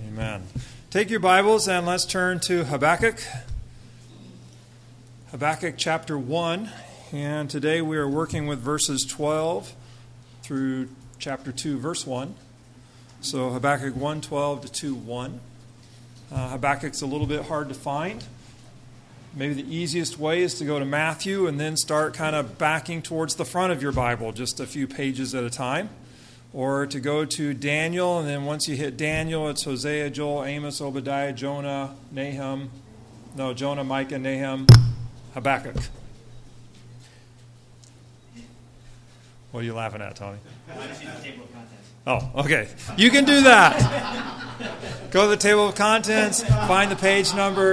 Amen. Take your Bibles and let's turn to Habakkuk. Habakkuk chapter 1. And today we are working with verses 12 through chapter 2, verse 1. So Habakkuk 1:12 to 2:1. Habakkuk's a little bit hard to find. Maybe the easiest way is to go to Matthew and then start kind of backing towards the front of your Bible, just a few pages at a time. Or to go to Daniel, and then once you hit Daniel, it's Hosea, Joel, Amos, Obadiah, Jonah, Micah, Nahum, Habakkuk. What are you laughing at, Tony? I just use the table of contents. Oh, okay. You can do that. Go to the table of contents, find the page number.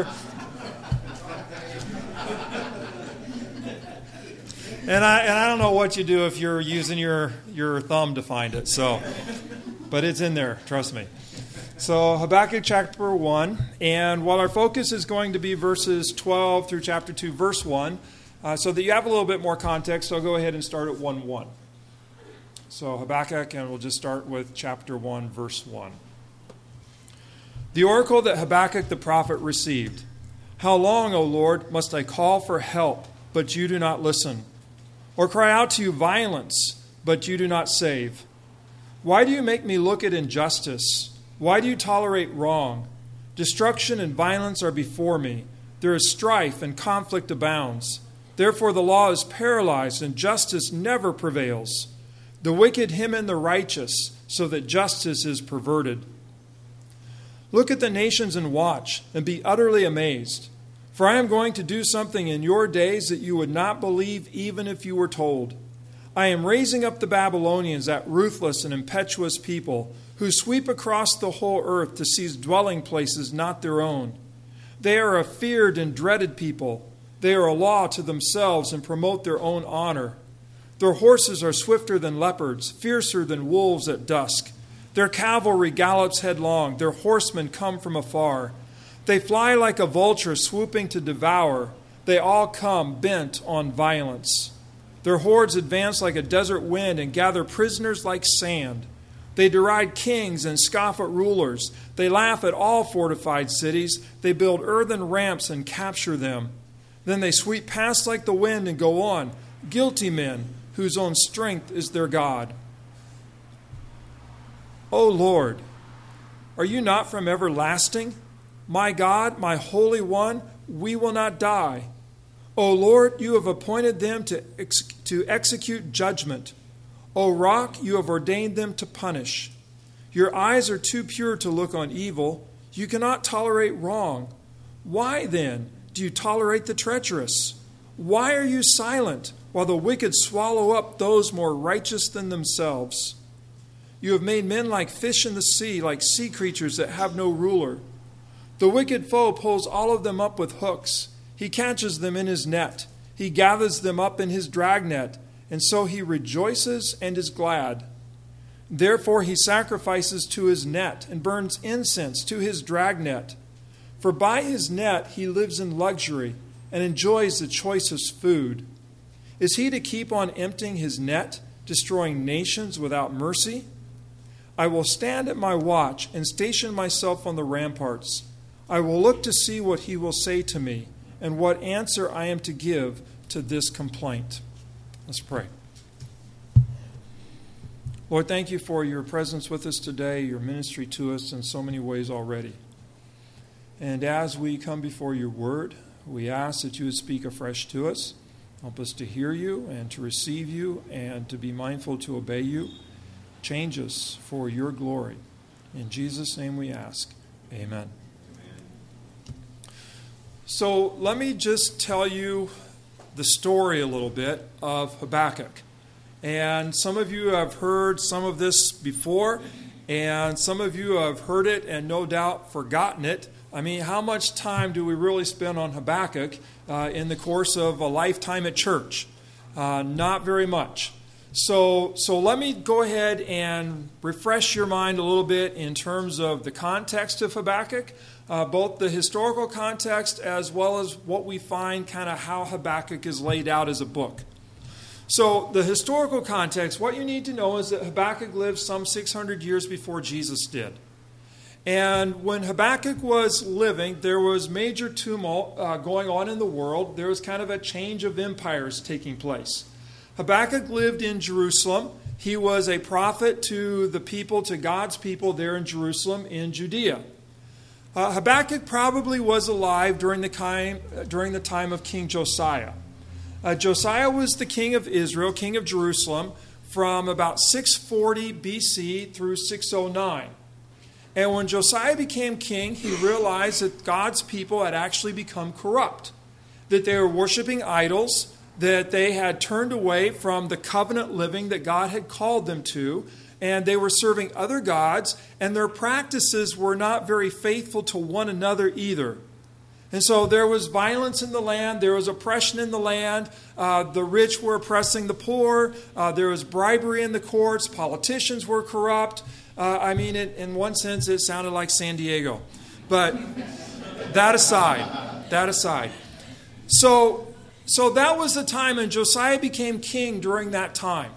And I don't know what you do if you're using your thumb to find it. But it's in there, trust me. So Habakkuk chapter 1, and while our focus is going to be verses 12 through chapter 2, verse 1, so that you have a little bit more context, I'll go ahead and start at 1:1. So Habakkuk, and we'll just start with chapter 1, verse 1. The oracle that Habakkuk the prophet received. How long, O Lord, must I call for help, but you do not listen? Or cry out to you violence, but you do not save? Why do you make me look at injustice? Why do you tolerate wrong? Destruction and violence are before me. There is strife and conflict abounds. Therefore the law is paralyzed and justice never prevails. The wicked hem in the righteous, so that justice is perverted. Look at the nations and watch, and be utterly amazed. For I am going to do something in your days that you would not believe even if you were told. I am raising up the Babylonians, that ruthless and impetuous people, who sweep across the whole earth to seize dwelling places not their own. They are a feared and dreaded people. They are a law to themselves and promote their own honor. Their horses are swifter than leopards, fiercer than wolves at dusk. Their cavalry gallops headlong. Their horsemen come from afar. They fly like a vulture swooping to devour. They all come bent on violence. Their hordes advance like a desert wind and gather prisoners like sand. They deride kings and scoff at rulers. They laugh at all fortified cities. They build earthen ramps and capture them. Then they sweep past like the wind and go on, guilty men whose own strength is their God. O Lord, are you not from everlasting? My God, my Holy One, we will not die. O Lord, you have appointed them to execute judgment. O Rock, you have ordained them to punish. Your eyes are too pure to look on evil. You cannot tolerate wrong. Why, then, do you tolerate the treacherous? Why are you silent while the wicked swallow up those more righteous than themselves? You have made men like fish in the sea, like sea creatures that have no ruler. The wicked foe pulls all of them up with hooks. He catches them in his net. He gathers them up in his dragnet, and so he rejoices and is glad. Therefore he sacrifices to his net and burns incense to his dragnet. For by his net he lives in luxury and enjoys the choicest food. Is he to keep on emptying his net, destroying nations without mercy? I will stand at my watch and station myself on the ramparts. I will look to see what he will say to me and what answer I am to give to this complaint. Let's pray. Lord, thank you for your presence with us today, your ministry to us in so many ways already. And as we come before your word, we ask that you would speak afresh to us. Help us to hear you and to receive you and to be mindful to obey you. Change us for your glory. In Jesus' name we ask. Amen. So let me just tell you the story a little bit of Habakkuk. And some of you have heard some of this before, and some of you have heard it and no doubt forgotten it. I mean, how much time do we really spend on Habakkuk in the course of a lifetime at church? Not very much. So let me go ahead and refresh your mind a little bit in terms of the context of Habakkuk. Both the historical context as well as what we find kind of how Habakkuk is laid out as a book. So the historical context, what you need to know is that Habakkuk lived some 600 years before Jesus did. And when Habakkuk was living, there was major tumult going on in the world. There was kind of a change of empires taking place. Habakkuk lived in Jerusalem. He was a prophet to the people, to God's people there in Jerusalem, in Judea. Habakkuk probably was alive during the time of King Josiah. Josiah was the king of Israel, king of Jerusalem, from about 640 BC through 609. And when Josiah became king, he realized that God's people had actually become corrupt, that they were worshiping idols, that they had turned away from the covenant living that God had called them to, and they were serving other gods, and their practices were not very faithful to one another either. And so there was violence in the land, there was oppression in the land, the rich were oppressing the poor, there was bribery in the courts, politicians were corrupt. In one sense, it sounded like San Diego. But that aside. So that was the time, and Josiah became king during that time.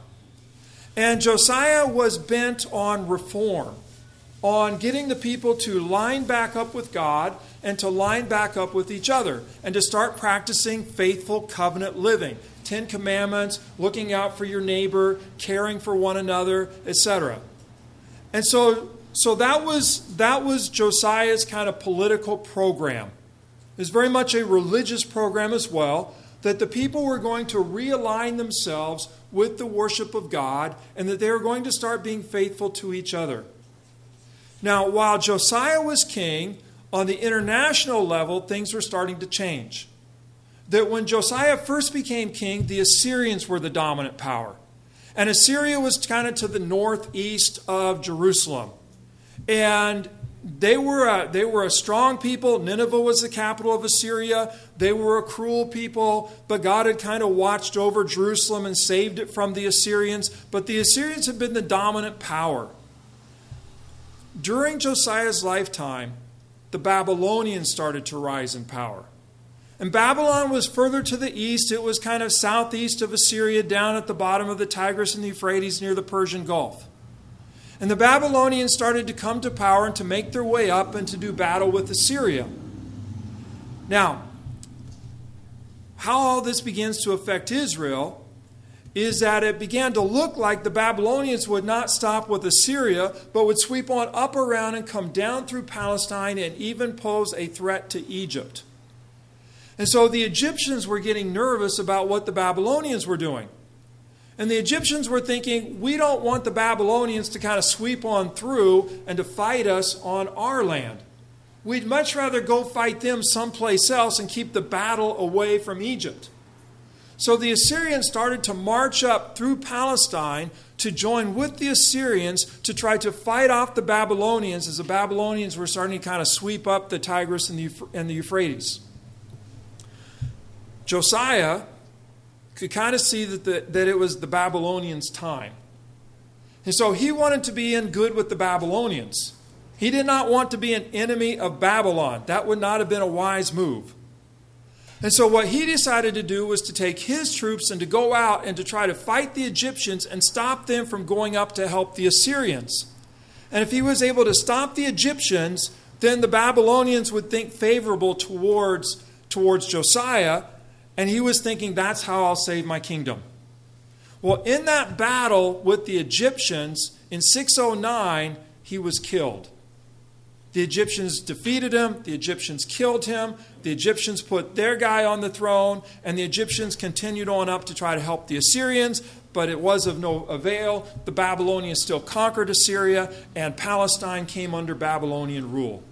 And Josiah was bent on reform, on getting the people to line back up with God and to line back up with each other and to start practicing faithful covenant living. 10 Commandments, looking out for your neighbor, caring for one another, etc. And so that was Josiah's kind of political program. It was very much a religious program as well, that the people were going to realign themselves with the worship of God and that they were going to start being faithful to each other. Now, while Josiah was king, on the international level, things were starting to change. That when Josiah first became king, the Assyrians were the dominant power. And Assyria was kind of to the northeast of Jerusalem. And they were a strong people. Nineveh was the capital of Assyria. They were a cruel people, but God had kind of watched over Jerusalem and saved it from the Assyrians. But the Assyrians had been the dominant power. During Josiah's lifetime, the Babylonians started to rise in power. And Babylon was further to the east. It was kind of southeast of Assyria, down at the bottom of the Tigris and the Euphrates near the Persian Gulf. And the Babylonians started to come to power and to make their way up and to do battle with Assyria. Now, how all this begins to affect Israel is that it began to look like the Babylonians would not stop with Assyria, but would sweep on up around and come down through Palestine and even pose a threat to Egypt. And so the Egyptians were getting nervous about what the Babylonians were doing. And the Egyptians were thinking, we don't want the Babylonians to kind of sweep on through and to fight us on our land. We'd much rather go fight them someplace else and keep the battle away from Egypt. So the Assyrians started to march up through Palestine to join with the Assyrians to try to fight off the Babylonians as the Babylonians were starting to kind of sweep up the Tigris and the Euphrates. Josiah could kind of see that it was the Babylonians' time. And so he wanted to be in good with the Babylonians. He did not want to be an enemy of Babylon. That would not have been a wise move. And so what he decided to do was to take his troops and to go out and to try to fight the Egyptians and stop them from going up to help the Assyrians. And if he was able to stop the Egyptians, then the Babylonians would think favorable towards Josiah, and he was thinking, that's how I'll save my kingdom. Well, in that battle with the Egyptians in 609, he was killed. The Egyptians defeated him. The Egyptians killed him. The Egyptians put their guy on the throne. And the Egyptians continued on up to try to help the Assyrians. But it was of no avail. The Babylonians still conquered Assyria. And Palestine came under Babylonian rule.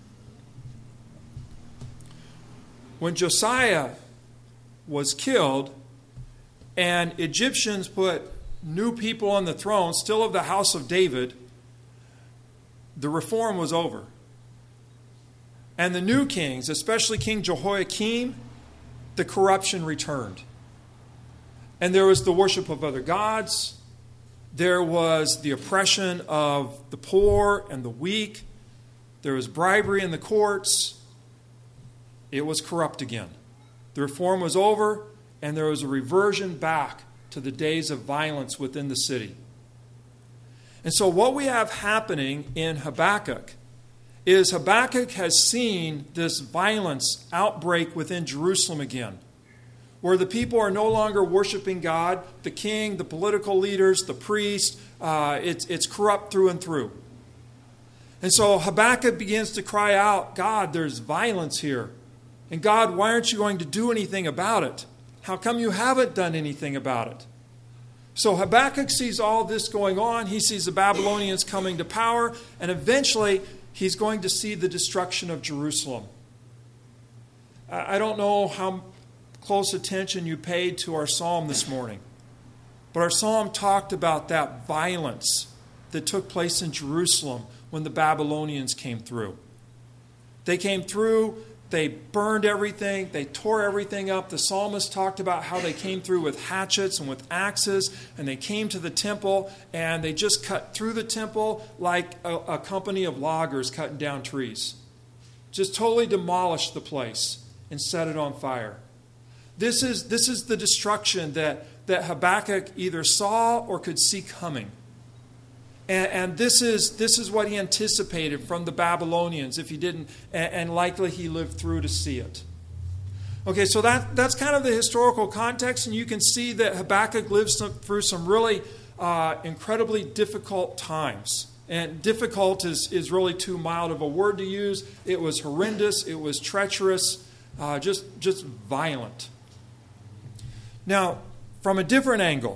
When Josiah was killed and Egyptians put new people on the throne, still of the house of David, the reform was over. And the new kings, especially King Jehoiakim, the corruption returned. And there was the worship of other gods. There was the oppression of the poor and the weak. There was bribery in the courts. It was corrupt again. The reform was over, and there was a reversion back to the days of violence within the city. And so what we have happening in Habakkuk is Habakkuk has seen this violence outbreak within Jerusalem again, where the people are no longer worshiping God, the king, the political leaders, the priest. It's corrupt through and through. And so Habakkuk begins to cry out, God, there's violence here. And God, why aren't you going to do anything about it? How come you haven't done anything about it? So Habakkuk sees all this going on. He sees the Babylonians coming to power, and eventually he's going to see the destruction of Jerusalem. I don't know how close attention you paid to our psalm this morning, but our psalm talked about that violence that took place in Jerusalem when the Babylonians came through. They came through, they burned everything, they tore everything up. The psalmist talked about how they came through with hatchets and with axes, and they came to the temple, and they just cut through the temple like a company of loggers cutting down trees. Just totally demolished the place and set it on fire. This is the destruction that Habakkuk either saw or could see coming. And this is what he anticipated from the Babylonians if he didn't, and likely he lived through to see it. Okay, so that's kind of the historical context, and you can see that Habakkuk lives through some really incredibly difficult times. And difficult is really too mild of a word to use. It was horrendous, it was treacherous, just violent. Now, from a different angle,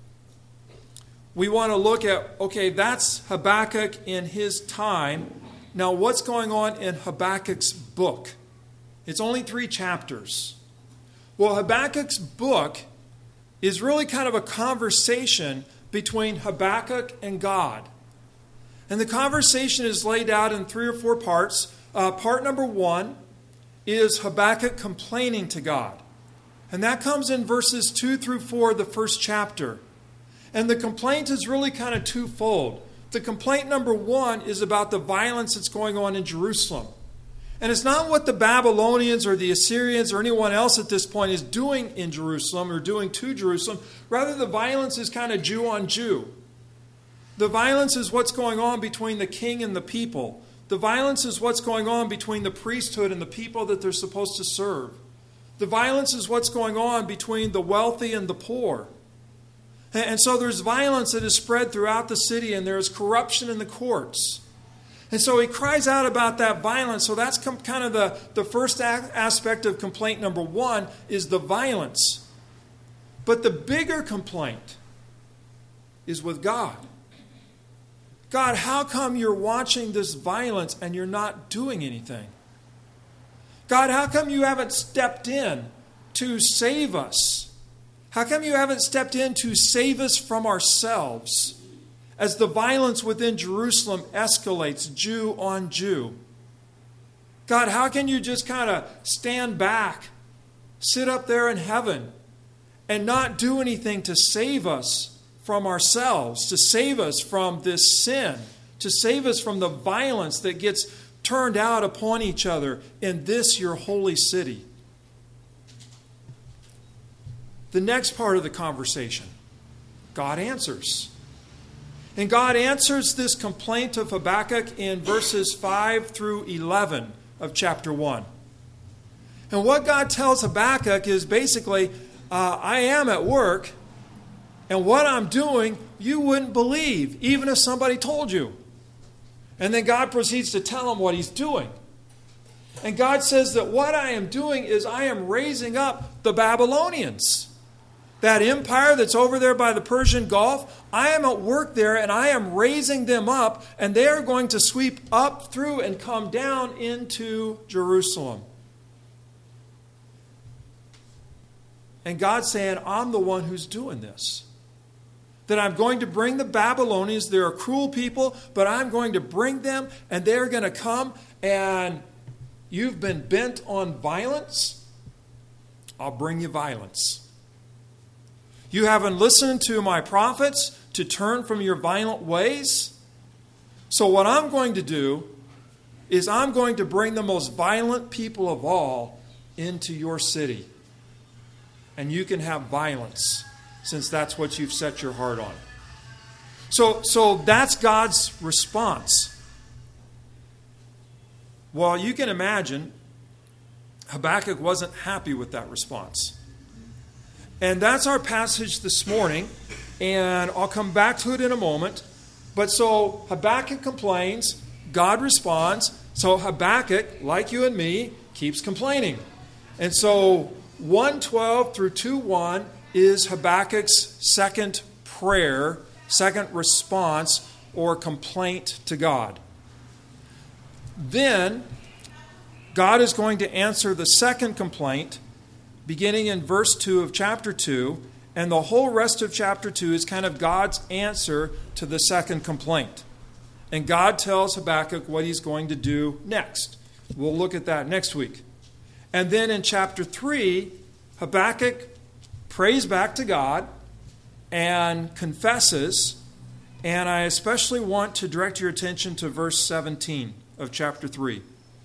we want to look at, okay, that's Habakkuk in his time. Now, what's going on in Habakkuk's book? It's only 3 chapters. Well, Habakkuk's book is really kind of a conversation between Habakkuk and God. And the conversation is laid out in 3 or 4 parts. Part number 1 is Habakkuk complaining to God. And that comes in verses 2 through 4 of the first chapter. And the complaint is really kind of twofold. The complaint number 1 is about the violence that's going on in Jerusalem. And it's not what the Babylonians or the Assyrians or anyone else at this point is doing in Jerusalem or doing to Jerusalem. Rather, the violence is kind of Jew on Jew. The violence is what's going on between the king and the people. The violence is what's going on between the priesthood and the people that they're supposed to serve. The violence is what's going on between the wealthy and the poor. And so there's violence that is spread throughout the city, and there's corruption in the courts. And so he cries out about that violence. So that's kind of the first aspect of complaint number 1 is the violence. But the bigger complaint is with God. God, how come you're watching this violence and you're not doing anything? God, how come you haven't stepped in to save us? How come you haven't stepped in to save us from ourselves as the violence within Jerusalem escalates, Jew on Jew? God, how can you just kind of stand back, sit up there in heaven, and not do anything to save us from ourselves, to save us from this sin, to save us from the violence that gets turned out upon each other in this your holy city? The next part of the conversation, God answers. And God answers this complaint of Habakkuk in verses 5 through 11 of chapter 1. And what God tells Habakkuk is basically, I am at work, and what I'm doing, you wouldn't believe, even if somebody told you. And then God proceeds to tell him what he's doing. And God says that what I am doing is I am raising up the Babylonians. That empire that's over there by the Persian Gulf, I am at work there and I am raising them up, and they are going to sweep up through and come down into Jerusalem. And God's saying, I'm the one who's doing this. That I'm going to bring the Babylonians. They're a cruel people, but I'm going to bring them, and they're going to come, and you've been bent on violence. I'll bring you violence. You haven't listened to my prophets to turn from your violent ways. So what I'm going to do is I'm going to bring the most violent people of all into your city. And you can have violence, since that's what you've set your heart on. So that's God's response. Well, you can imagine Habakkuk wasn't happy with that response. And that's our passage this morning, and I'll come back to it in a moment. But so Habakkuk complains, God responds, so Habakkuk, like you and me, keeps complaining. And so 1:12 through 2:1 is Habakkuk's second prayer, second response or complaint to God. Then God is going to answer the second complaint beginning in verse 2 of chapter 2, and the whole rest of chapter 2 is kind of God's answer to the second complaint. And God tells Habakkuk what he's going to do next. We'll look at that next week. And then in chapter 3, Habakkuk prays back to God and confesses, and I especially want to direct your attention to verse 17 of chapter 3.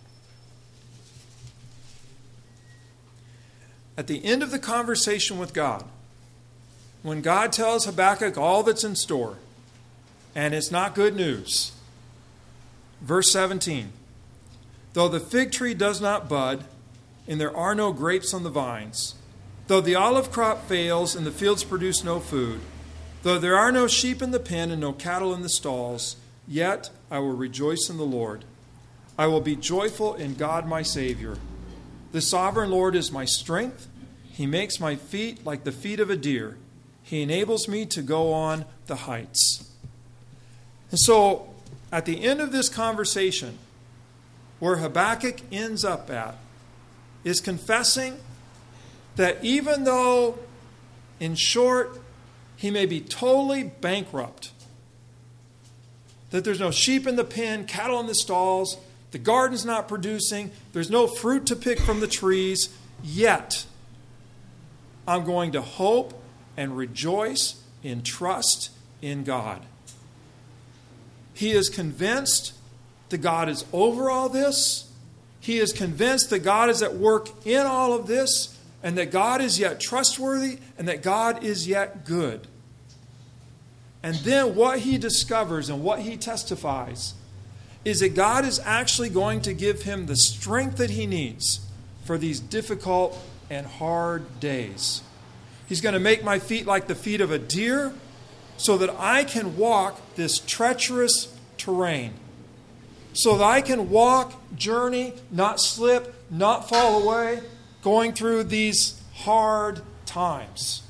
At the end of the conversation with God, when God tells Habakkuk all that's in store, and it's not good news, verse 17, though the fig tree does not bud, and there are no grapes on the vines, though the olive crop fails and the fields produce no food, though there are no sheep in the pen and no cattle in the stalls, yet I will rejoice in the Lord. I will be joyful in God my Savior. The sovereign Lord is my strength. He makes my feet like the feet of a deer. He enables me to go on the heights. And so, at the end of this conversation, where Habakkuk ends up at is confessing that even though, in short, he may be totally bankrupt, that there's no sheep in the pen, cattle in the stalls, the garden's not producing, there's no fruit to pick from the trees, yet I'm going to hope and rejoice in trust in God. He is convinced that God is over all this. He is convinced that God is at work in all of this, and that God is yet trustworthy, and that God is yet good. And then what he discovers and what he testifies is that God is actually going to give him the strength that he needs for these difficult and hard days. He's going to make my feet like the feet of a deer so that I can walk this treacherous terrain. So that I can walk, journey, not slip, not fall away, going through these hard times.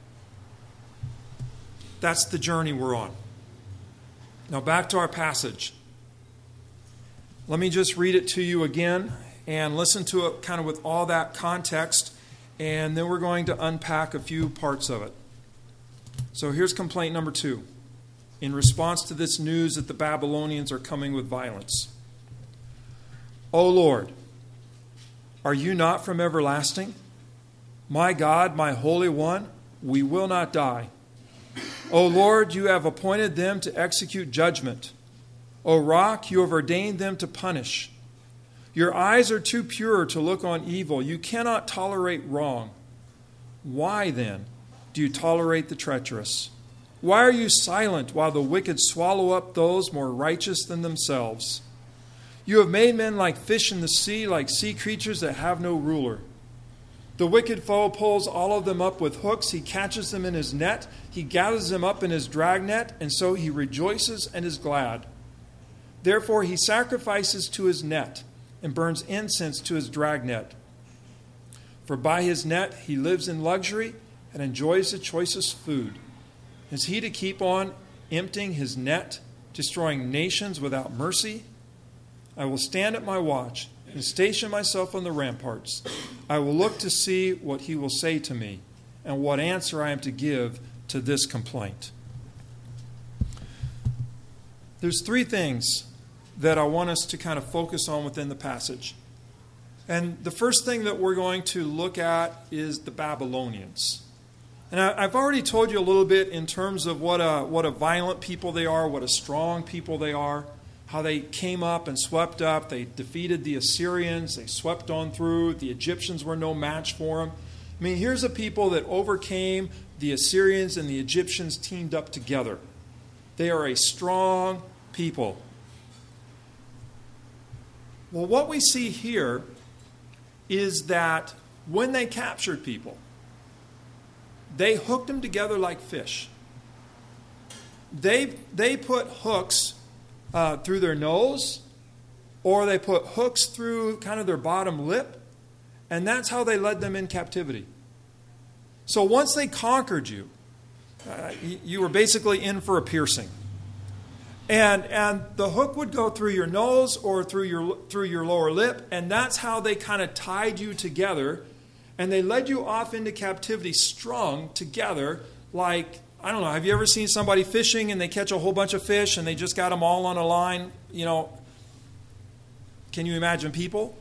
That's the journey we're on. Now back to our passage. Let me just read it to you again and listen to it kind of with all that context, and then we're going to unpack a few parts of it. So here's complaint number 2. In response to this news that the Babylonians are coming with violence. O Lord, are you not from everlasting? My God, my Holy One, we will not die. O Lord, you have appointed them to execute judgment. O Rock, you have ordained them to punish. Your eyes are too pure to look on evil. You cannot tolerate wrong. Why, then, do you tolerate the treacherous? Why are you silent while the wicked swallow up those more righteous than themselves? You have made men like fish in the sea, like sea creatures that have no ruler. The wicked foe pulls all of them up with hooks. He catches them in his net. He gathers them up in his dragnet, and so he rejoices and is glad. Therefore he sacrifices to his net and burns incense to his dragnet. For by his net he lives in luxury and enjoys the choicest food. Is he to keep on emptying his net, destroying nations without mercy? I will stand at my watch and station myself on the ramparts. I will look to see what he will say to me and what answer I am to give to this complaint. There's 3 things that I want us to kind of focus on within the passage. And the first thing that we're going to look at is the Babylonians. And I've already told you a little bit in terms of what a violent people they are, what a strong people they are, how they came up and swept up. They defeated the Assyrians. They swept on through. The Egyptians were no match for them. I mean, here's a people that overcame the Assyrians, and the Egyptians teamed up together. They are a strong people. Well, what we see here is that when they captured people, they hooked them together like fish. They put hooks through their nose, or they put hooks through kind of their bottom lip, and that's how they led them in captivity. So once they conquered you, you were basically in for a piercing. And the hook would go through your nose or through your lower lip, and that's how they kind of tied you together, and they led you off into captivity strung together like, I don't know, have you ever seen somebody fishing and they catch a whole bunch of fish and they just got them all on a line? You know, can you imagine people?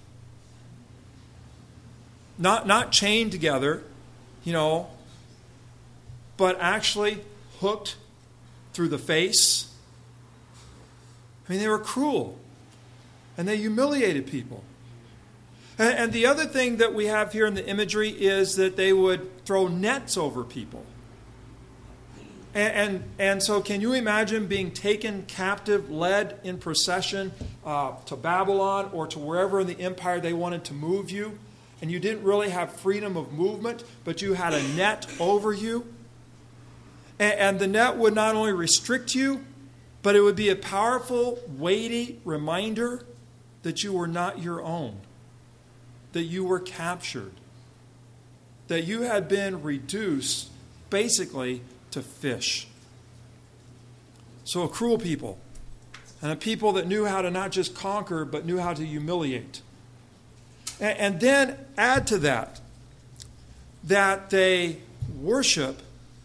Not chained together, you know, but actually hooked through the face. I mean, they were cruel, and they humiliated people. And the other thing that we have here in the imagery is that they would throw nets over people. And so can you imagine being taken captive, led in procession to Babylon or to wherever in the empire they wanted to move you, and you didn't really have freedom of movement, but you had a net over you? And the net would not only restrict you, but it would be a powerful, weighty reminder that you were not your own, that you were captured, that you had been reduced basically to fish. So a cruel people, and a people that knew how to not just conquer, but knew how to humiliate. And then add to that they worship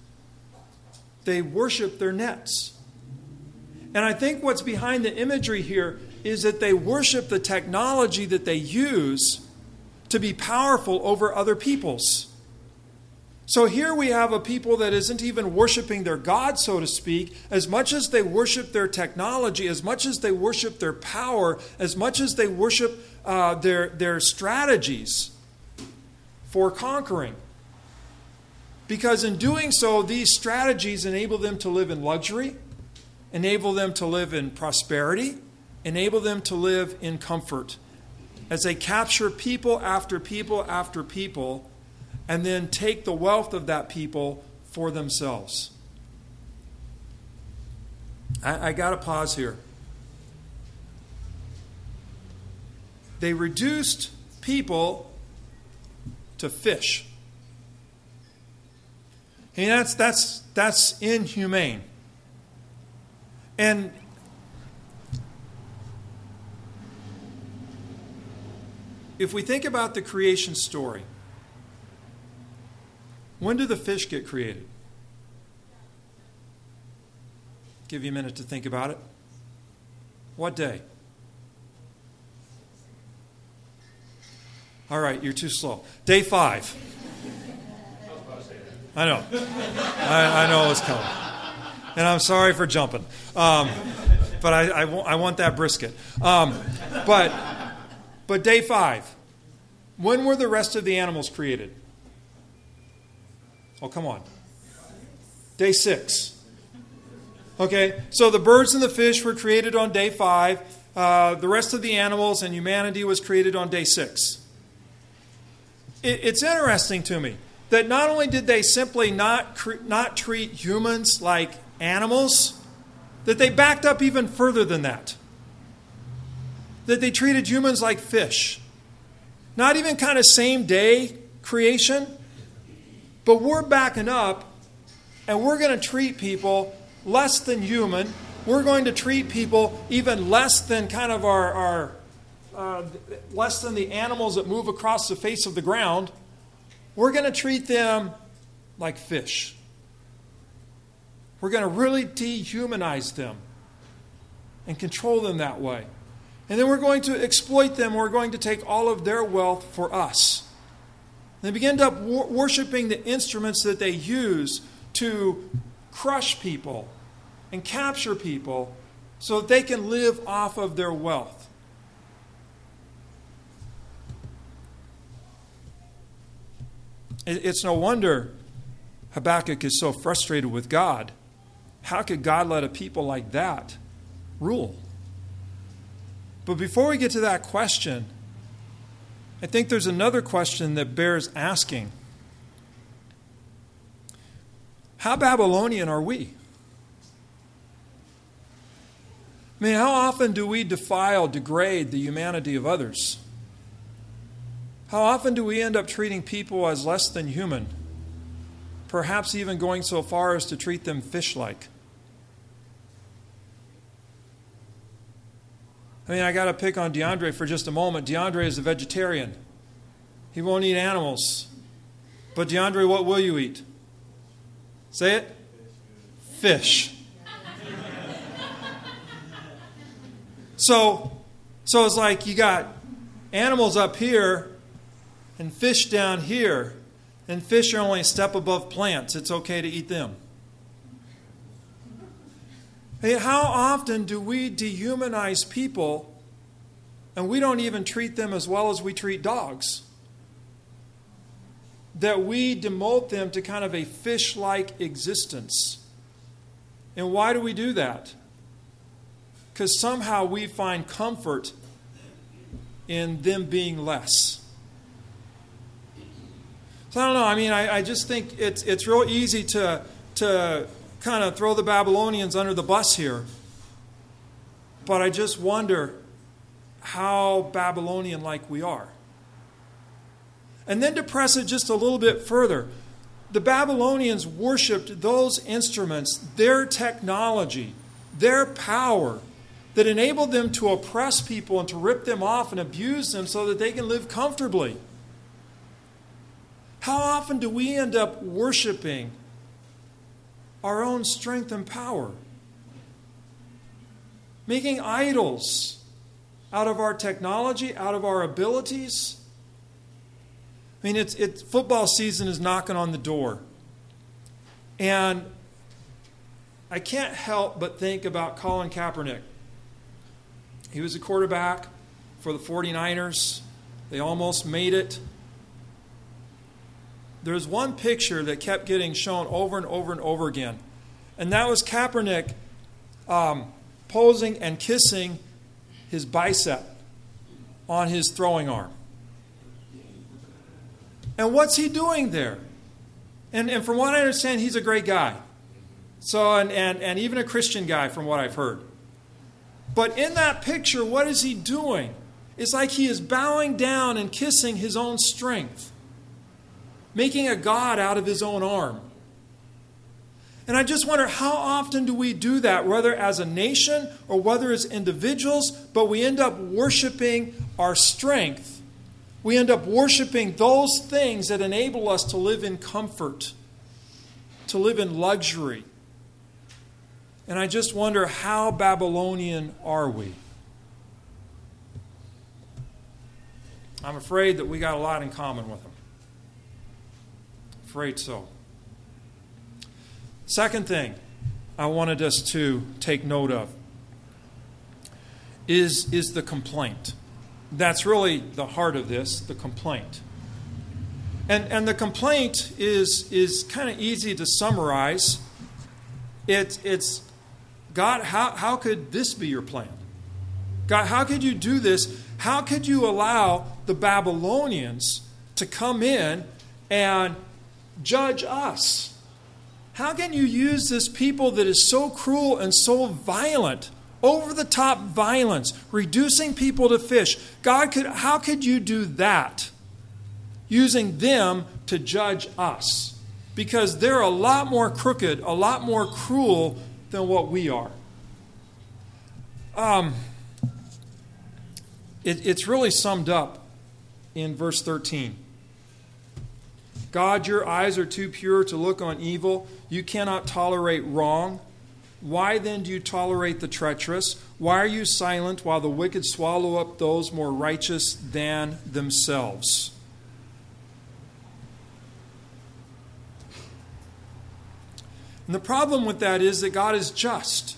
their nets. And I think what's behind the imagery here is that they worship the technology that they use to be powerful over other peoples. So here we have a people that isn't even worshiping their God, so to speak, as much as they worship their technology, as much as they worship their power, as much as they worship their strategies for conquering. Because in doing so, these strategies enable them to live in luxury, enable them to live in prosperity, enable them to live in comfort, as they capture people after people after people, and then take the wealth of that people for themselves. I got to pause here. They reduced people to fish. I mean, that's inhumane. And if we think about the creation story, when do the fish get created? Give you a minute to think about it. What day? All right, you're too slow. Day 5. I know. I know it was coming. And I'm sorry for jumping. But I want that brisket. But day 5. When were the rest of the animals created? Oh, come on. Day 6. Okay, so the birds and the fish were created on day 5. The rest of the animals and humanity was created on day 6. It's interesting to me that not only did they simply not treat humans like animals, that they backed up even further than that. That they treated humans like fish. Not even kind of same day creation, but we're backing up and we're going to treat people less than human. We're going to treat people even less than kind of our less than the animals that move across the face of the ground. We're going to treat them like fish. We're going to really dehumanize them and control them that way. And then we're going to exploit them. We're going to take all of their wealth for us. They begin up worshiping the instruments that they use to crush people and capture people so that they can live off of their wealth. It's no wonder Habakkuk is so frustrated with God. How could God let a people like that rule? But before we get to that question, I think there's another question that bears asking. How Babylonian are we? I mean, how often do we defile, degrade the humanity of others? How often do we end up treating people as less than human? Perhaps even going so far as to treat them fish-like. I mean, I got to pick on DeAndre for just a moment. DeAndre is a vegetarian. He won't eat animals. But DeAndre, what will you eat? Say it. Fish. So it's like you got animals up here and fish down here, and fish are only a step above plants. It's okay to eat them. Hey, how often do we dehumanize people and we don't even treat them as well as we treat dogs? That we demote them to kind of a fish-like existence. And why do we do that? Because somehow we find comfort in them being less. So I don't know. I mean, I just think it's real easy to kind of throw the Babylonians under the bus here. But I just wonder how Babylonian-like we are. And then to press it just a little bit further, the Babylonians worshipped those instruments, their technology, their power, that enabled them to oppress people and to rip them off and abuse them so that they can live comfortably. How often do we end up worshiping our own strength and power? Making idols out of our technology, out of our abilities? I mean, football season is knocking on the door. And I can't help but think about Colin Kaepernick. He was a quarterback for the 49ers. They almost made it. There's one picture that kept getting shown over and over and over again. And that was Kaepernick posing and kissing his bicep on his throwing arm. And what's he doing there? And from what I understand, he's a great guy. So, and even a Christian guy from what I've heard. But in that picture, what is he doing? It's like he is bowing down and kissing his own strength, making a god out of his own arm. And I just wonder, how often do we do that, whether as a nation or whether as individuals, but we end up worshiping our strength. We end up worshiping those things that enable us to live in comfort, to live in luxury. And I just wonder, how Babylonian are we? I'm afraid that we got a lot in common with them. Afraid so. Second thing I wanted us to take note of is the complaint. That's really the heart of this, the complaint. And the complaint is kind of easy to summarize. It's God, how could this be your plan? God, how could you do this? How could you allow the Babylonians to come in and judge us? How can you use this people that is so cruel and so violent, over-the-top violence, reducing people to fish? God, how could you do that? Using them to judge us. Because they're a lot more crooked, a lot more cruel than what we are. It's really summed up in verse 13. God, your eyes are too pure to look on evil. You cannot tolerate wrong. Why then do you tolerate the treacherous? Why are you silent while the wicked swallow up those more righteous than themselves? And the problem with that is that God is just.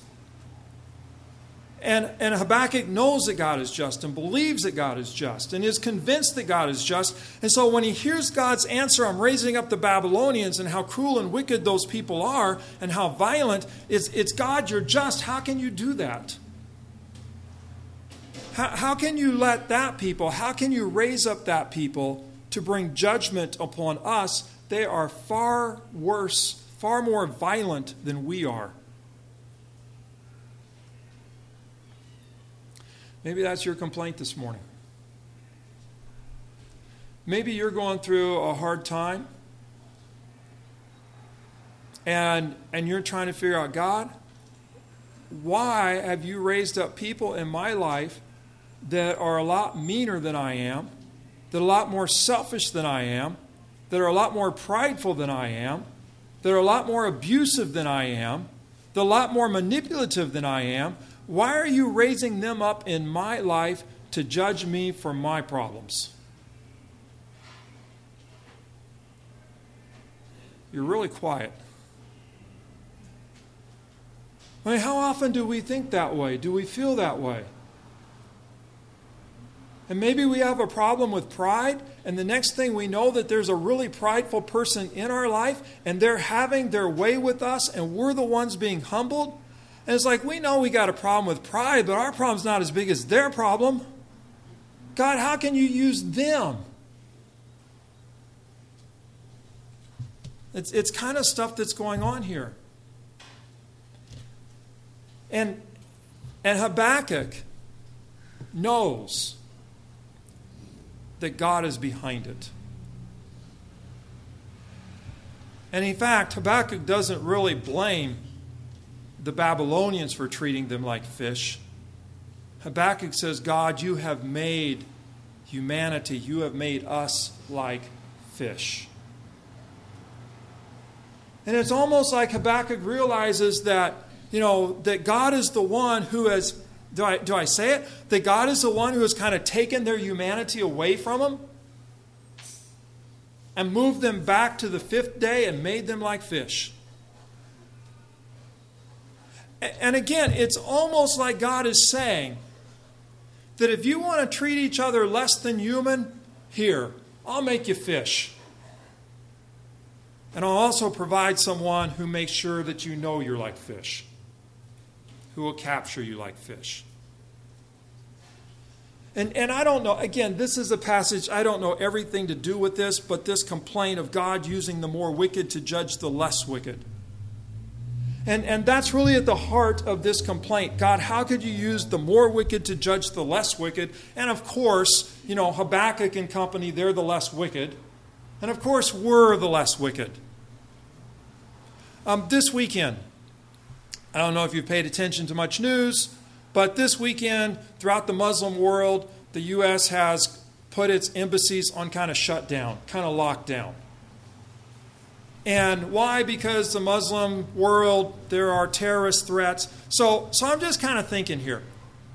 And Habakkuk knows that God is just and believes that God is just and is convinced that God is just. And so when he hears God's answer, I'm raising up the Babylonians and how cruel and wicked those people are and how violent, it's God, you're just. How can you do that? How can you let that people, how can you raise up that people to bring judgment upon us? They are far worse, far more violent than we are. Maybe that's your complaint this morning. Maybe you're going through a hard time and you're trying to figure out, God, why have you raised up people in my life that are a lot meaner than I am, that are a lot more selfish than I am, that are a lot more prideful than I am, that are a lot more abusive than I am, that are a lot more manipulative than I am? Why are you raising them up in my life to judge me for my problems? You're really quiet. I mean, how often do we think that way? Do we feel that way? And maybe we have a problem with pride, and the next thing we know that there's a really prideful person in our life, and they're having their way with us, and we're the ones being humbled. And it's like, we know we got a problem with pride, but our problem's not as big as their problem. God, how can you use them? It's kind of stuff that's going on here. And Habakkuk knows that God is behind it. And in fact, Habakkuk doesn't really blame the Babylonians for treating them like fish. Habakkuk says, God, you have made humanity, you have made us like fish. And it's almost like Habakkuk realizes that, that God is the one who has, do I say it? That God is the one who has kind of taken their humanity away from them and moved them back to the fifth day and made them like fish. And again, it's almost like God is saying that if you want to treat each other less than human, here, I'll make you fish. And I'll also provide someone who makes sure that you know you're like fish, who will capture you like fish. And I don't know, again, this is a passage, I don't know everything to do with this, but this complaint of God using the more wicked to judge the less wicked. And that's really at the heart of this complaint. God, how could you use the more wicked to judge the less wicked? And of course, Habakkuk and company, they're the less wicked. And of course, we're the less wicked. This weekend, I don't know if you've paid attention to much news, but this weekend, throughout the Muslim world, the U.S. has put its embassies on kind of shutdown, kind of lockdown. And why? Because the Muslim world, there are terrorist threats. So I'm just kind of thinking here.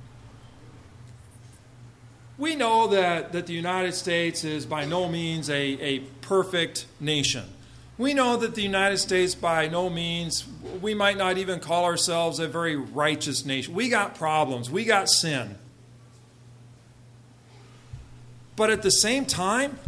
We know that the United States is by no means a perfect nation. We know that the United States by no means, we might not even call ourselves a very righteous nation. We got problems. We got sin. But at the same time,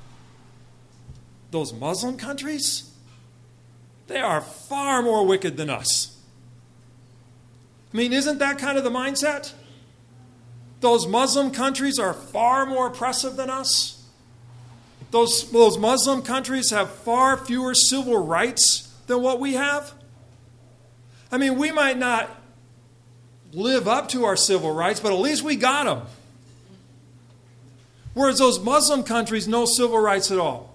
those Muslim countries, they are far more wicked than us. I mean, isn't that kind of the mindset? Those Muslim countries are far more oppressive than us. Those Muslim countries have far fewer civil rights than what we have. I mean, we might not live up to our civil rights, but at least we got them. Whereas those Muslim countries, no civil rights at all.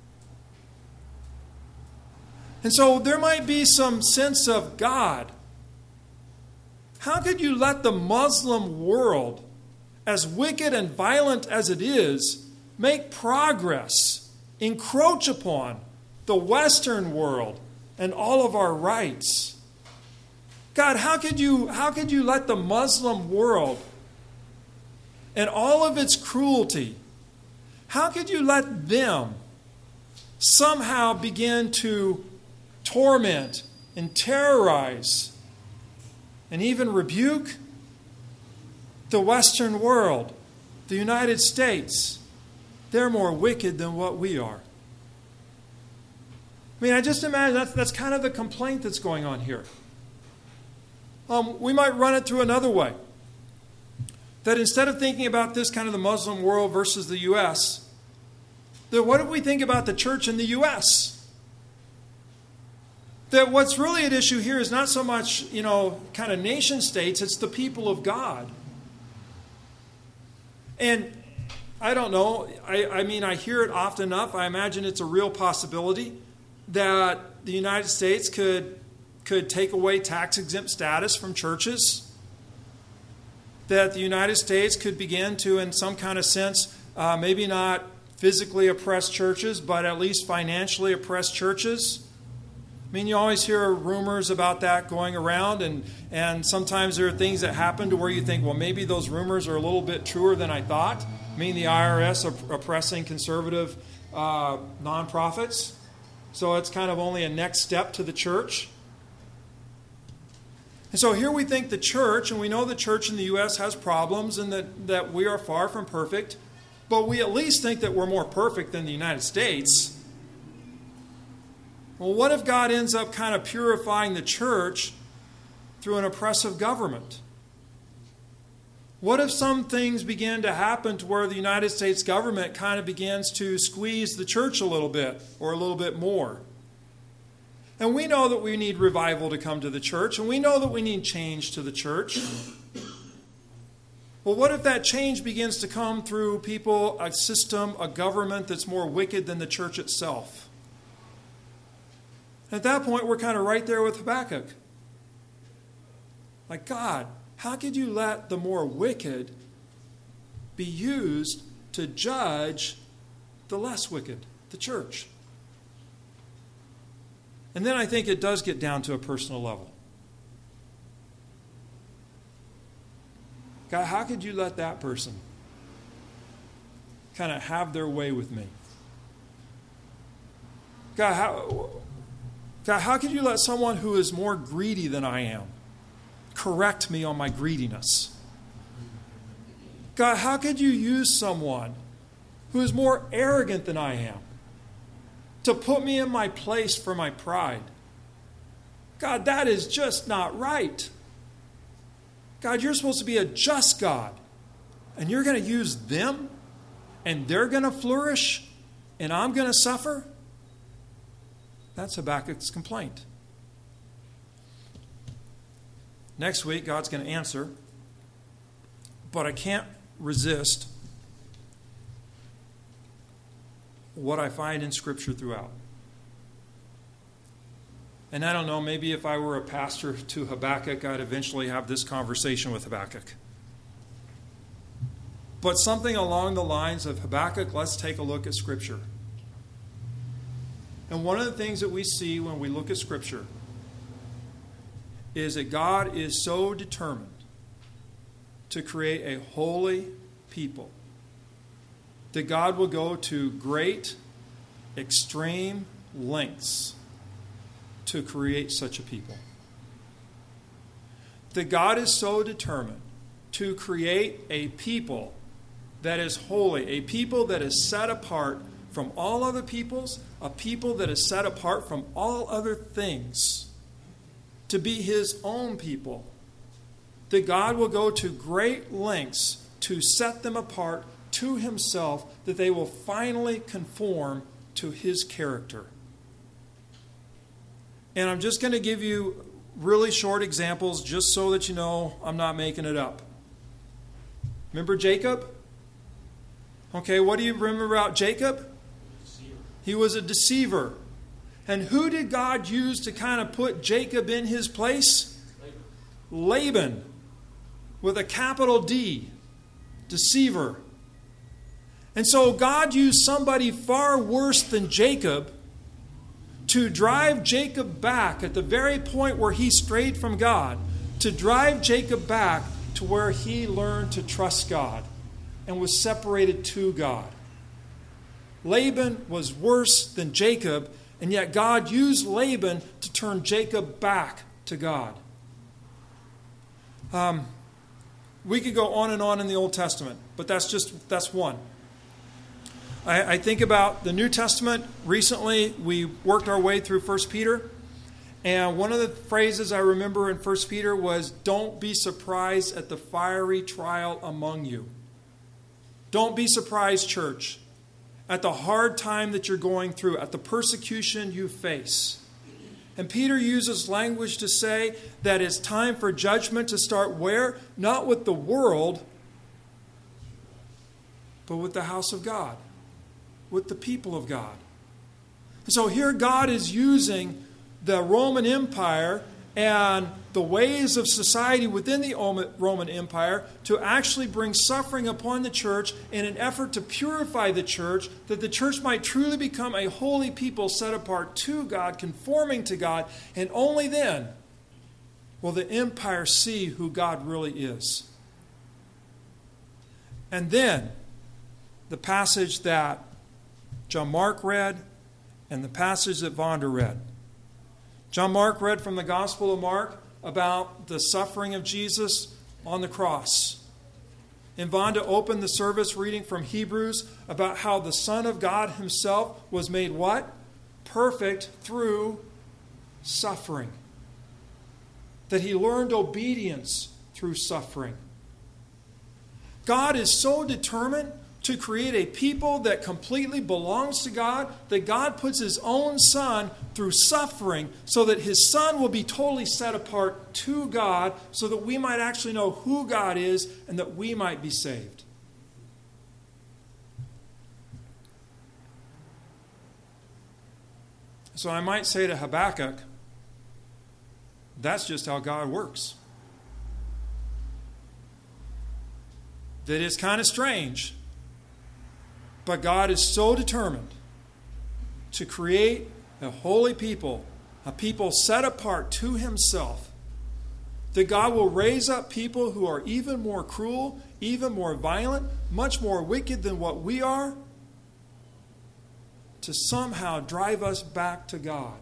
And so there might be some sense of, God, how could you let the Muslim world, as wicked and violent as it is, make progress, encroach upon the Western world and all of our rights? God, how could you let the Muslim world and all of its cruelty, how could you let them somehow begin to torment and terrorize and even rebuke the Western world, the United States? They're more wicked than what we are. I mean, I just imagine that's kind of the complaint that's going on here. We might run it through another way. That instead of thinking about this kind of the Muslim world versus the U.S., that what do we think about the church in the U.S.? That what's really at issue here is not so much, kind of nation states, it's the people of God. And I don't know, I mean, I hear it often enough. I imagine it's a real possibility that the United States could take away tax-exempt status from churches. That the United States could begin to, in some kind of sense, maybe not physically oppress churches, but at least financially oppress churches. I mean, you always hear rumors about that going around, and sometimes there are things that happen to where you think, well, maybe those rumors are a little bit truer than I thought. I mean, the IRS oppressing conservative nonprofits. So it's kind of only a next step to the church. And so here we think the church, and we know the church in the U.S. has problems and that we are far from perfect, but we at least think that we're more perfect than the United States. Well, what if God ends up kind of purifying the church through an oppressive government? What if some things begin to happen to where the United States government kind of begins to squeeze the church a little bit or a little bit more? And we know that we need revival to come to the church, and we know that we need change to the church. Well, what if that change begins to come through people, a system, a government that's more wicked than the church itself? At that point, we're kind of right there with Habakkuk. Like, God, how could you let the more wicked be used to judge the less wicked, the church? And then I think it does get down to a personal level. God, how could you let that person kind of have their way with me? God, how could you let someone who is more greedy than I am correct me on my greediness? God, how could you use someone who is more arrogant than I am to put me in my place for my pride? God, that is just not right. God, you're supposed to be a just God, and you're going to use them, and they're going to flourish, and I'm going to suffer? That's Habakkuk's complaint. Next week, God's going to answer, but I can't resist what I find in Scripture throughout. And I don't know, maybe if I were a pastor to Habakkuk, I'd eventually have this conversation with Habakkuk. But something along the lines of, Habakkuk, let's take a look at Scripture. And one of the things that we see when we look at Scripture is that God is so determined to create a holy people that God will go to great, extreme lengths to create such a people. That God is so determined to create a people that is holy, a people that is set apart from all other peoples, a people that is set apart from all other things, to be His own people. That God will go to great lengths to set them apart to Himself, that they will finally conform to His character. And I'm just going to give you really short examples just so that you know I'm not making it up. Remember Jacob? Okay, what do you remember about Jacob? He was a deceiver. And who did God use to kind of put Jacob in his place? Laban. With a capital D. Deceiver. And so God used somebody far worse than Jacob to drive Jacob back at the very point where he strayed from God, to drive Jacob back to where he learned to trust God and was separated to God. Laban was worse than Jacob, and yet God used Laban to turn Jacob back to God. We could go on and on in the Old Testament, but that's one. I think about the New Testament. Recently, we worked our way through 1 Peter, And one of the phrases I remember in 1 Peter was, don't be surprised at the fiery trial among you. Don't be surprised, church, at the hard time that you're going through, at the persecution you face. And Peter uses language to say that it's time for judgment to start where? Not with the world, but with the house of God, with the people of God. So here God is using the Roman Empire and the ways of society within the Roman Empire to actually bring suffering upon the church in an effort to purify the church, that the church might truly become a holy people set apart to God, conforming to God, and only then will the empire see who God really is. And then the passage that John Mark read and the passage that Vonda read. John Mark read from the Gospel of Mark about the suffering of Jesus on the cross. And Vonda opened the service reading from Hebrews about how the Son of God himself was made what? Perfect through suffering. That he learned obedience through suffering. God is so determined to create a people that completely belongs to God, that God puts his own Son through suffering so that his Son will be totally set apart to God, so that we might actually know who God is and that we might be saved. So I might say to Habakkuk, that's just how God works. That is kind of strange. But God is so determined to create a holy people, a people set apart to himself, that God will raise up people who are even more cruel, even more violent, much more wicked than what we are, to somehow drive us back to God.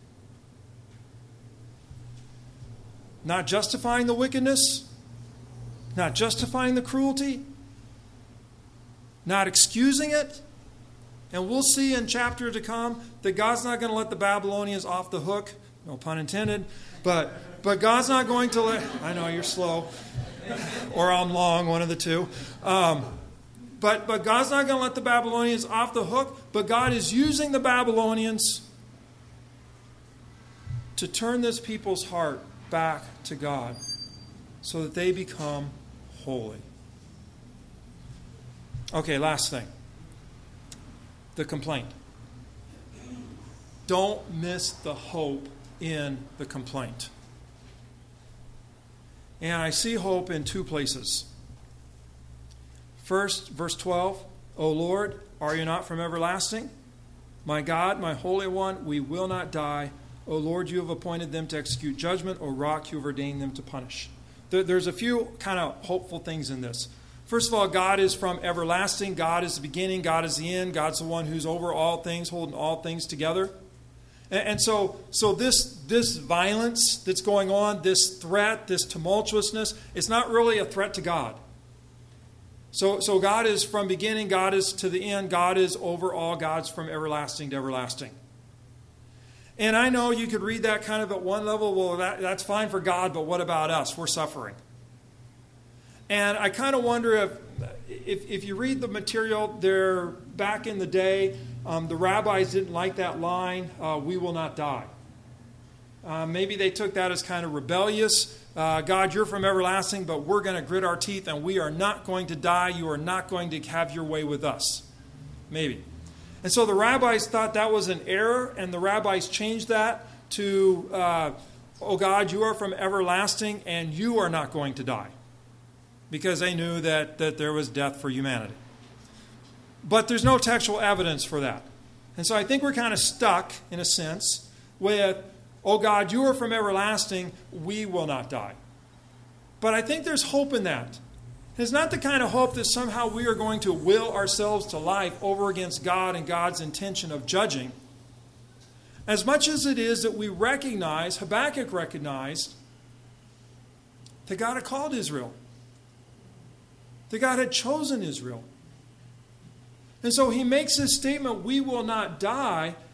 Not justifying the wickedness, not justifying the cruelty, not excusing it. And we'll see in chapter to come that God's not going to let the Babylonians off the hook. No pun intended. But God's not going to let... I know, you're slow. Or I'm long, one of the two. But God's not going to let the Babylonians off the hook. But God is using the Babylonians to turn this people's heart back to God so that they become holy. Okay, last thing. The complaint. Don't miss the hope in the complaint. And I see hope in two places. First, verse 12, O Lord, are you not from everlasting? My God, my Holy One, we will not die. O Lord, you have appointed them to execute judgment. O Rock, you have ordained them to punish. There's a few kind of hopeful things in this. First of all, God is from everlasting. God is the beginning. God is the end. God's the one who's over all things, holding all things together. And so this violence that's going on, this threat, this tumultuousness, it's not really a threat to God. So God is from beginning. God is to the end. God is over all. God's from everlasting to everlasting. And I know you could read that kind of at one level. Well, that's fine for God, but what about us? We're suffering. And I kind of wonder if you read the material there back in the day, the rabbis didn't like that line, we will not die. Maybe they took that as kind of rebellious. God, you're from everlasting, but we're going to grit our teeth and we are not going to die. You are not going to have your way with us. Maybe. And so the rabbis thought that was an error, and the rabbis changed that to, oh God, you are from everlasting and you are not going to die. Because they knew that there was death for humanity. But there's no textual evidence for that. And so I think we're kind of stuck, in a sense, with, oh God, you are from everlasting, we will not die. But I think there's hope in that. It's not the kind of hope that somehow we are going to will ourselves to life over against God and God's intention of judging. As much as it is that we recognize, Habakkuk recognized, that God had called Israel. That God had chosen Israel. And so he makes this statement, we will not die,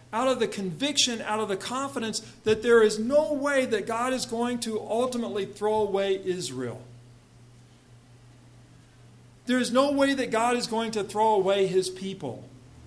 out of the conviction, out of the confidence that there is no way that God is going to ultimately throw away Israel. There is no way that God is going to throw away his people.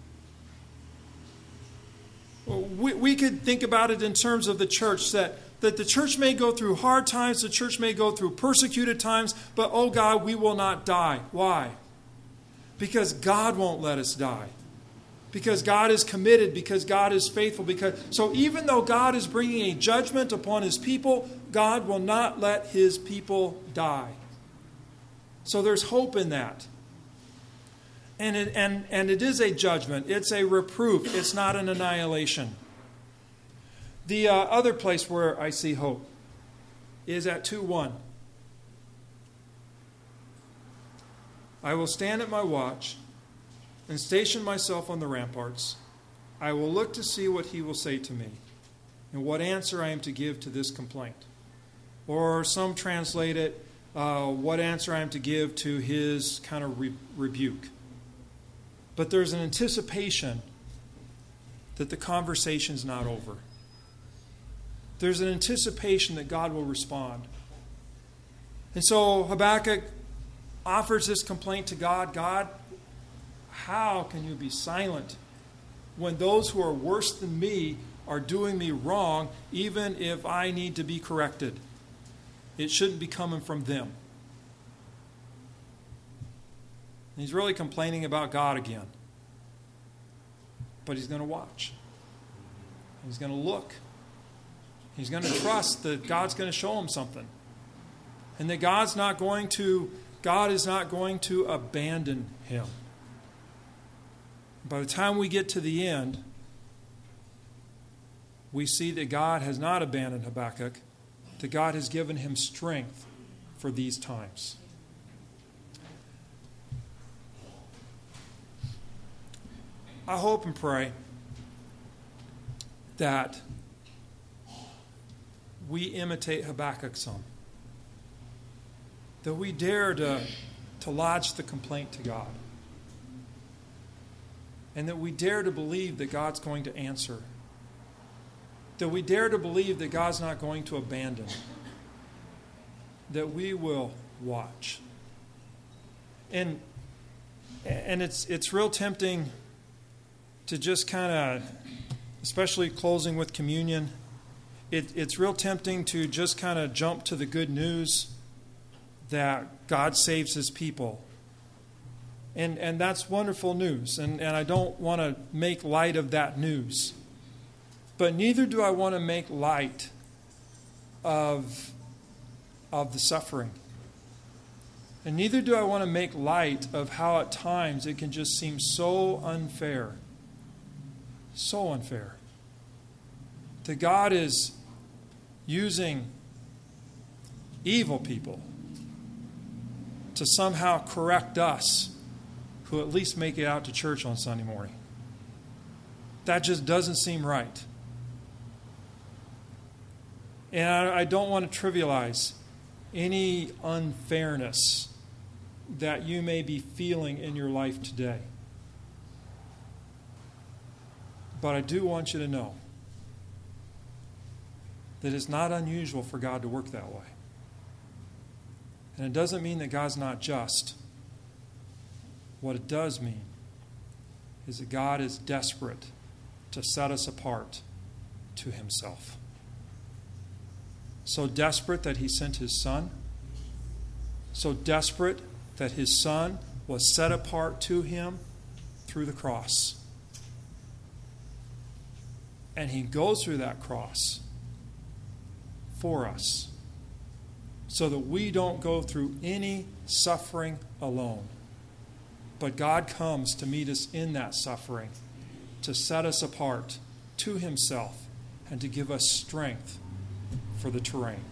We could think about it in terms of the church, that the church may go through hard times, the church may go through persecuted times, but oh God, we will not die. Why? Because God won't let us die. Because God is committed, because God is faithful. So even though God is bringing a judgment upon his people, God will not let his people die. So there's hope in that. And it is a judgment. It's a reproof. It's not an annihilation. The other place where I see hope is at 2:1. I will stand at my watch and station myself on the ramparts. I will look to see what he will say to me and what answer I am to give to this complaint. Or some translate it, what answer I am to give to his kind of rebuke. But there's an anticipation that the conversation's not over. There's an anticipation that God will respond. And so Habakkuk offers this complaint to God. God, how can you be silent when those who are worse than me are doing me wrong, even if I need to be corrected? It shouldn't be coming from them. And he's really complaining about God again. But he's going to watch. He's going to look. He's going to trust that God's going to show him something. And that God is not going to abandon him. By the time we get to the end, we see that God has not abandoned Habakkuk, that God has given him strength for these times. I hope and pray that we imitate Habakkuk some. That we dare to lodge the complaint to God. And that we dare to believe that God's going to answer. That we dare to believe that God's not going to abandon. That we will watch. And it's real tempting to just kind of, especially closing with communion, it's real tempting to just kind of jump to the good news that God saves his people. And that's wonderful news. And I don't want to make light of that news. But neither do I want to make light of the suffering. And neither do I want to make light of how at times it can just seem so unfair. So unfair. That God is using evil people to somehow correct us who at least make it out to church on Sunday morning. That just doesn't seem right. And I don't want to trivialize any unfairness that you may be feeling in your life today. But I do want you to know that it's not unusual for God to work that way. And it doesn't mean that God's not just. What it does mean is that God is desperate to set us apart to himself. So desperate that he sent his Son. So desperate that his Son was set apart to him through the cross. And he goes through that cross for us so that we don't go through any suffering alone. But God comes to meet us in that suffering, to set us apart to himself, and to give us strength for the terrain.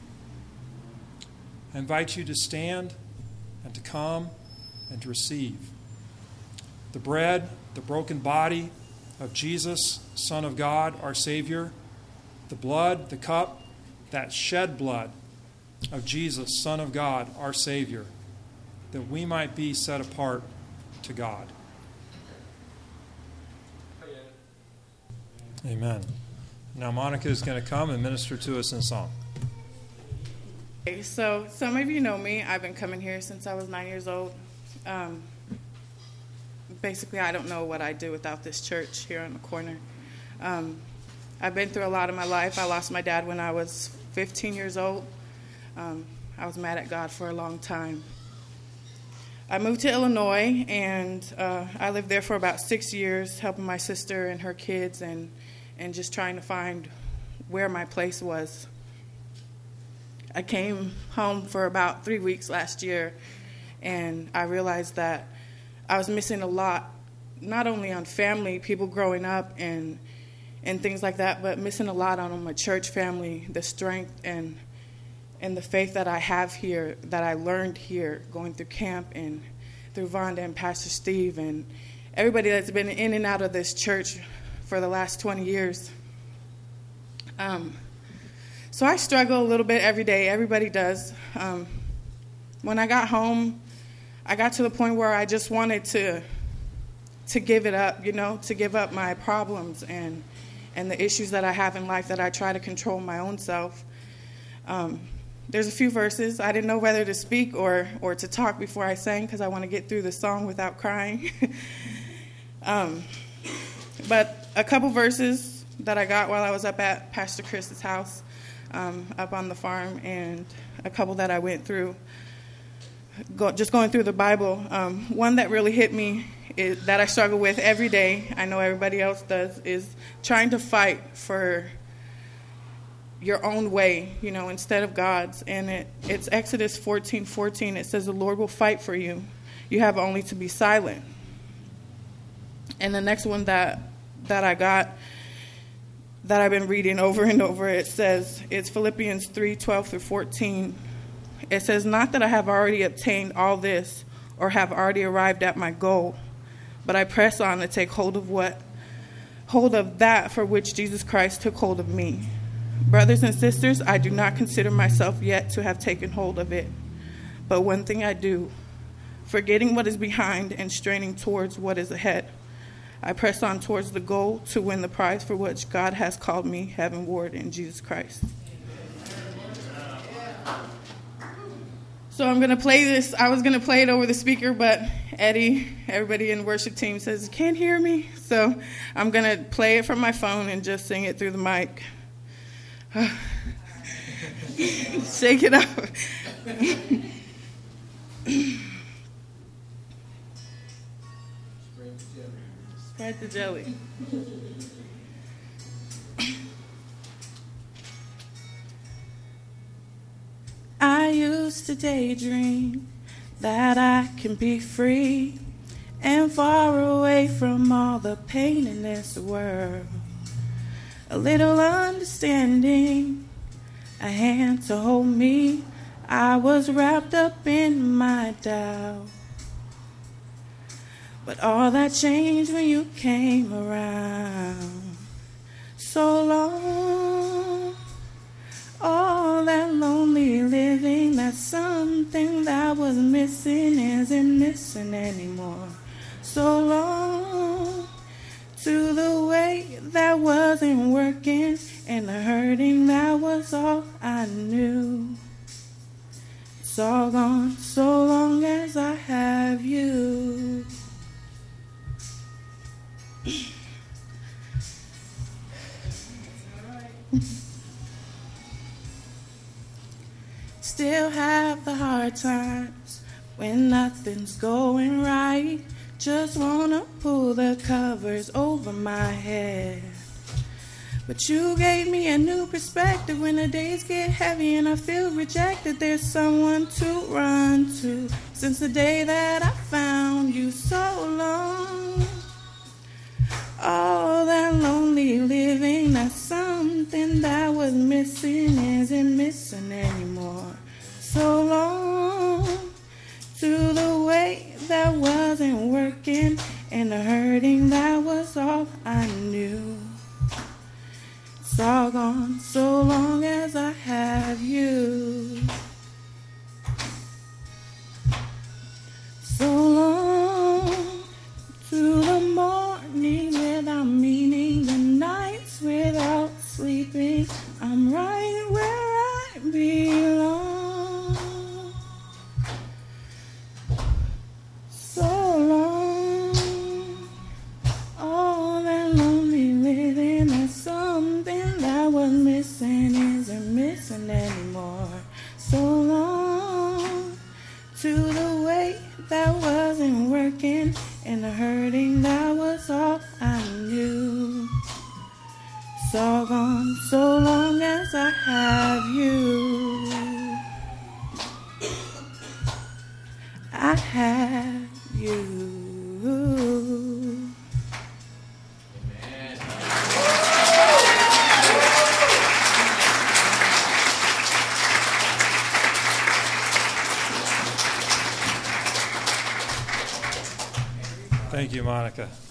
I invite you to stand and to come and to receive the bread, the broken body of Jesus, Son of God, our Savior, the blood, the cup, that shed blood of Jesus, Son of God, our Savior, that we might be set apart to God. Amen. Now Monica is going to come and minister to us in song. Okay, so some of you know me. I've been coming here since I was 9 years old. Basically, I don't know what I'd do without this church here on the corner. I've been through a lot in my life. I lost my dad when I was 15 years old. I was mad at God for a long time. I moved to Illinois, and I lived there for about 6 years, helping my sister and her kids and just trying to find where my place was. I came home for about 3 weeks last year, and I realized that I was missing a lot, not only on family, people growing up and things like that, but missing a lot on my church family, the strength and the faith that I have here, that I learned here, going through camp and through Vonda and Pastor Steve and everybody that's been in and out of this church for the last 20 years. So I struggle a little bit every day. Everybody does. When I got home, I got to the point where I just wanted to give it up, to give up my problems and the issues that I have in life that I try to control my own self. There's a few verses. I didn't know whether to speak or to talk before I sang because I want to get through the song without crying. But a couple verses that I got while I was up at Pastor Chris's house, up on the farm, and a couple that I went through, just going through the Bible. One that really hit me, that I struggle with every day, I know everybody else does, is trying to fight for your own way, instead of God's. And it's Exodus 14:14. It says, "The Lord will fight for you. You have only to be silent." And the next one that I got, that I've been reading over and over, it's Philippians 3:12-14. It says, "Not that I have already obtained all this or have already arrived at my goal, but I press on to take hold of that for which Jesus Christ took hold of me. Brothers and sisters, I do not consider myself yet to have taken hold of it. But one thing I do, forgetting what is behind and straining towards what is ahead, I press on towards the goal to win the prize for which God has called me heavenward in Jesus Christ." So I'm going to play this. I was going to play it over the speaker, but Eddie, everybody in the worship team says, "Can't hear me." So I'm going to play it from my phone and just sing it through the mic. Shake it up. Spread the jelly. I used to daydream that I can be free and far away from all the pain in this world. A little understanding, a hand to hold me. I was wrapped up in my doubt. But all that changed when you came around. So long, all that lonely living, that's something that was missing isn't missing anymore. So long to the way that wasn't working and the hurting that was all I knew. It's all gone so long as I have you. Still have the hard times when nothing's going right. Just wanna pull the covers over my head. But you gave me a new perspective when the days get heavy and I feel rejected. There's someone to run to since the day that I found you. So long, all that lonely living, that's something that was missing isn't missing anymore. So long to the way that wasn't working and the hurting that was all I knew. It's all gone so long as I have you. So long to the morning without meaning, the nights to the way that wasn't working and the hurting that was all I knew. It's all gone so long as I have you. I have you. Thank you, Monica.